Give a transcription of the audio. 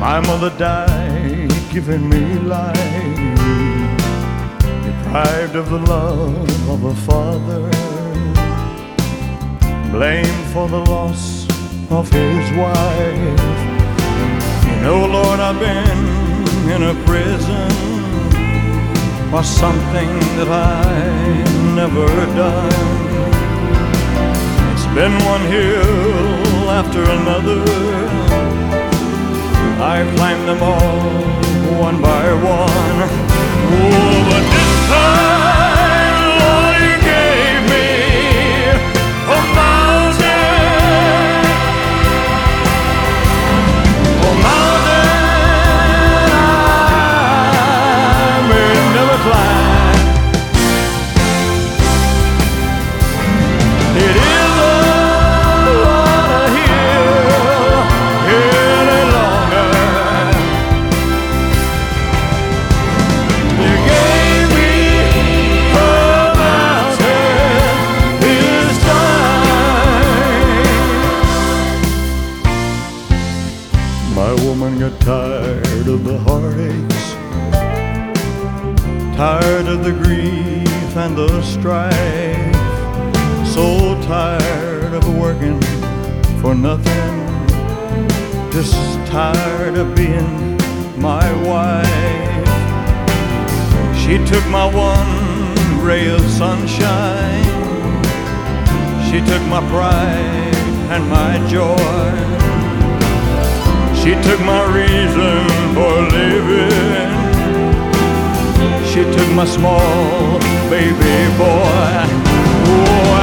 My mother died giving me life, deprived of the love of a father, blamed for the loss of his wife. You know, Lord, I've been in a prison for something that I've never done. It's been one hill after another. I've climbed them all one by one. Oh, but this time, Lord, you gave me a mountain. A mountain I may never climb. It isn't on a hill any longer. You gave me a mountain this time. My woman got tired of the heartaches, tired of the grief and the strife, so tired of working for nothing, just tired of being my wife. She took my one ray of sunshine, she took my pride and my joy, she took my reason for living, she took my small baby boy. Oh,